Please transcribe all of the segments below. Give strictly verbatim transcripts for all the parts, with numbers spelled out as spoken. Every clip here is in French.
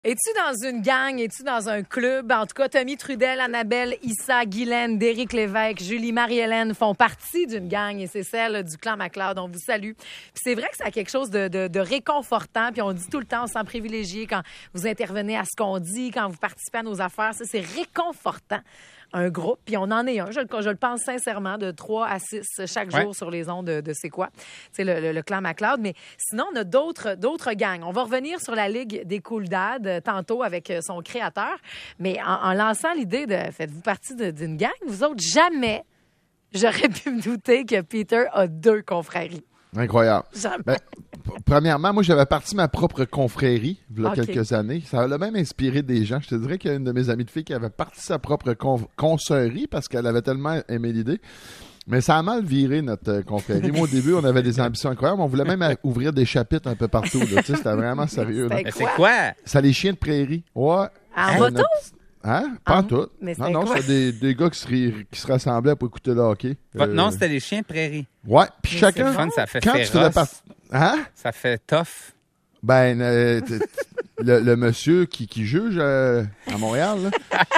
Es-tu dans une gang? Es-tu dans un club? En tout cas, Tommy Trudel, Annabelle, Issa, Guylaine, Déric Lévesque, Julie, Marie-Hélène font partie d'une gang et c'est celle du clan MacLeod. On vous salue. Puis c'est vrai que ça a quelque chose de, de, de réconfortant. Puis on dit tout le temps, on se sent privilégié quand vous intervenez à ce qu'on dit, quand vous participez à nos affaires. Ça, c'est réconfortant. Un groupe, puis on en est un, je, je le pense sincèrement, de trois à six chaque jour ouais. sur les ondes de, de C'est quoi? C'est le, le, le clan MacLeod. Mais sinon, on a d'autres, d'autres gangs. On va revenir sur la Ligue des Cool Dads euh, tantôt avec son créateur. Mais en, en lançant l'idée de faites-vous partie de, d'une gang, vous autres, jamais j'aurais pu me douter que Peter a deux confréries. Incroyable. Ben, premièrement, moi, j'avais parti ma propre confrérie il y a okay. quelques années. Ça a même inspiré des gens. Je te dirais qu'il y a une de mes amies de filles qui avait parti sa propre con- consoeurie parce qu'elle avait tellement aimé l'idée. Mais ça a mal viré, notre euh, confrérie. Moi, au début, on avait des ambitions incroyables. On voulait même à- ouvrir des chapitres un peu partout. Là. Tu sais, c'était vraiment sérieux. Là. Mais c'est quoi? C'est les chiens de prairie. Ouais. En moto? Notre... Hein? Pas en tout. Mais non, non, c'était des, des gars qui se, ri- qui se rassemblaient pour écouter le hockey. Votre euh... nom, c'était les chiens de prairie. Ouais. Puis mais chacun. C'est fun, ça fait quand féroce. tu faisais partie. Hein? Ça fait tough. Ben, euh, t- t- le, le monsieur qui, qui juge euh, à Montréal, là,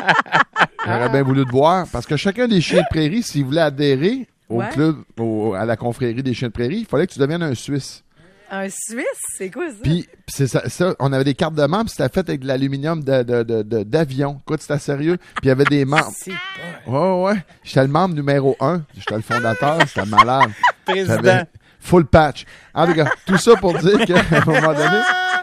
j'aurais bien voulu te voir. Parce que chacun des chiens de prairie, s'il voulait adhérer au ouais. club, au, à la confrérie des chiens de prairie, il fallait que tu deviennes un Suisse. Un Suisse? C'est quoi ça? Puis, c'est ça, ça, on avait des cartes de membres, c'était fait avec de l'aluminium de, de, de, de, d'avion. Écoute, c'était sérieux. Puis, il y avait des membres. C'est pas... Ouais, ouais. J'étais le membre numéro un. J'étais le fondateur. J'étais malade. Président. J'avais full patch. En tout cas, tout ça pour dire qu'à un moment donné,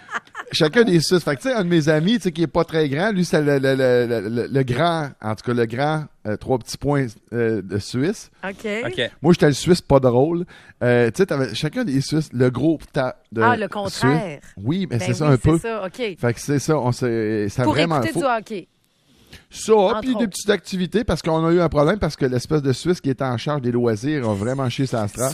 chacun des Suisses. Fait que, tu sais, un de mes amis, tu sais, qui est pas très grand, lui, c'est le, le, le, le, le, le grand, en tout cas, le grand, euh, trois petits points euh, de Suisse. OK. OK. Moi, j'étais le Suisse pas drôle. Euh, tu sais, t'avais chacun des Suisses, le gros ta de Ah, le contraire. Suisse. Oui, mais Ben c'est ça oui, un peu. C'est ça, OK. Fait que c'est ça, on s'est, c'est Pour vraiment écouter faux. du hockey. Ça, Entre puis des autres. petites activités, parce qu'on a eu un problème, parce que l'espèce de Suisse qui était en charge des loisirs a vraiment chié sa strate.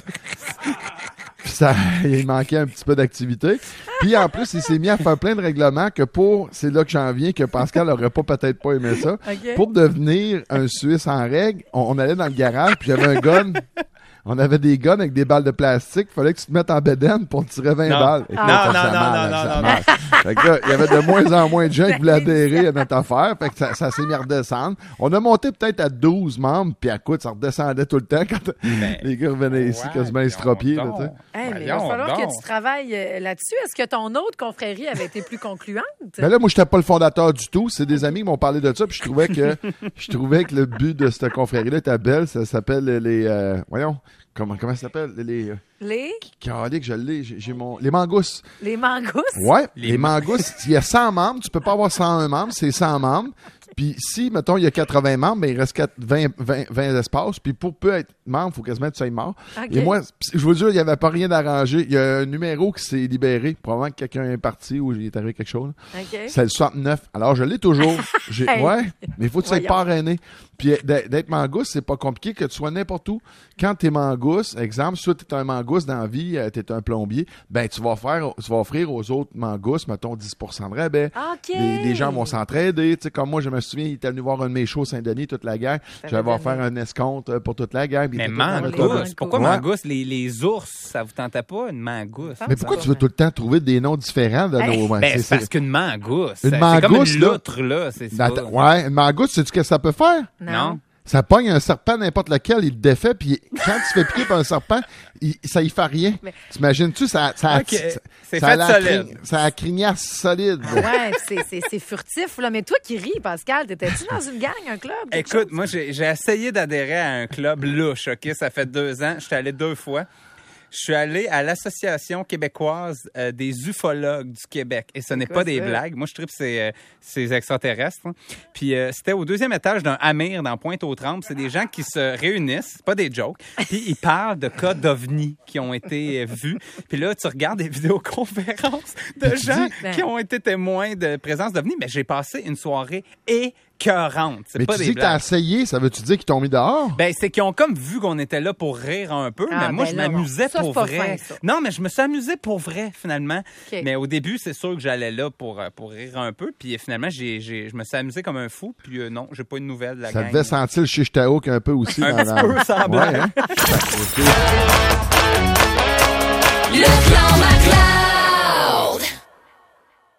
Puis ça, il manquait un petit peu d'activité. Puis en plus, il s'est mis à faire plein de règlements que pour, c'est là que j'en viens, que Pascal aurait pas peut-être pas aimé ça. OK. Pour devenir un Suisse en règle, on, on allait dans le garage, puis j'avais un gun. On avait des guns avec des balles de plastique. Fallait que tu te mettes en bedaine pour tirer vingt Non. balles. Écoute, Non, ça non, faisait non, mal, non, hein, non, ça non, mal. Fait que là, il y avait de moins en moins de gens qui voulaient adhérer à notre affaire. Fait que ça, ça s'est mis à redescendre. On a monté peut-être à douze membres, puis à quoi, ça redescendait tout le temps quand Ben, les gars revenaient ici quasiment estropiés. Là, tu sais. Hey, mais il va Voyons falloir donc. que tu travailles euh, là-dessus. Est-ce que ton autre confrérie avait été plus concluante? Ben là, moi, j'étais pas le fondateur du tout. C'est des amis qui m'ont parlé de ça, puis je trouvais que je trouvais que le but de cette confrérie-là était belle. Ça s'appelle les... euh, voyons, comment, comment ça s'appelle? Les... euh, Les, Calique, je l'ai. J'ai, j'ai mon... Les mangousses. les mangousses? Ouais, Les les, mangousses, il y a cent membres, tu peux pas avoir cent un membres, c'est cent membres. Puis si, mettons, il y a quatre-vingts membres, ben il reste vingt, vingt, vingt espaces. Puis pour peu être membre, il faut quasiment que tu sois mort. OK. Et moi, je vous jure, il n'y avait pas rien d'arrangé. Il y a un numéro qui s'est libéré. Probablement que quelqu'un est parti ou il est arrivé quelque chose. OK. C'est le soixante-neuf. Alors, je l'ai toujours. J'ai, Hey. ouais, mais il faut que tu sois Voyons. parrainé. Puis d'être d'être mangousse, c'est pas compliqué que tu sois n'importe où. Quand t'es mangousse, exemple, soit t'es un mangousse dans la vie, euh, t'es un plombier, ben tu vas faire, tu vas offrir aux autres mangousses, mettons dix pour cent de rabais. OK. Les, les gens vont s'entraider. Tu sais, comme moi, je me souviens, il était venu voir un de mes shows Saint-Denis, toute la gang. J'allais donné. faire un escompte euh, pour toute la gang. puis Mais il était tout le monde mangousse. autour de- mangousse. Pourquoi Ouais. mangousse? Les, les ours, ça vous tentait pas? Une mangousse? Mais pourquoi tu veux tout le temps trouver des noms différents de Hey. nos... ouais, Ben, c'est- c'est c'est- parce qu'une mangousse. Une c'est comme mangousse, une là. loutre, là. C'est c'est Attends, pas... ouais, une mangousse, sais-tu qu'est-ce que ça peut faire? Non. Ça pogne un serpent n'importe lequel, il le défait, puis quand tu fais piquer par un serpent, il- ça y fait rien. Mais- T'imagines-tu, ça, ça, Ok, ça, c'est ça a fait la solide. cri- ça a la crinière solide. Ouais, c'est, c'est, c'est furtif, là. Mais toi qui ris, Pascal, t'étais-tu dans une gang, un club? quelque Écoute, chose? moi, j'ai j'ai essayé d'adhérer à un club louche, OK? Ça fait deux ans. Je suis allé deux fois. Je suis allé à l'Association québécoise euh, des ufologues du Québec. Et ce n'est quoi pas des ça? blagues. Moi, je tripe ces, euh, ces extraterrestres. hein. Puis euh, c'était au deuxième étage d'un Amir dans Pointe-aux-Trembles. C'est des gens qui se réunissent, c'est pas des jokes. Puis ils parlent de cas d'ovnis qui ont été euh, vus. Puis là, tu regardes des vidéoconférences de Puis tu gens dis- qui ont été témoins de présence d'ovnis. Mais j'ai passé une soirée écœurante. C'est Mais pas tu des dis que t'as blagues. essayé, ça veut-tu dire qu'ils t'ont mis dehors? Ben, c'est qu'ils ont comme vu qu'on était là pour rire un peu, Ah, mais moi, ben je là, non. m'amusais Ça, pour c'est pas vrai. fin, ça. Non, mais je me suis amusé pour vrai, finalement. OK. Mais au début, c'est sûr que j'allais là pour, euh, pour rire un peu, puis euh, finalement, j'ai, j'ai, je me suis amusé comme un fou, puis euh, non, j'ai pas eu de nouvelles de la Ça gang. devait sentir le shish taouk un peu aussi. Un dans petit la- peu semblant. Ouais, hein? Le clan MacLeod.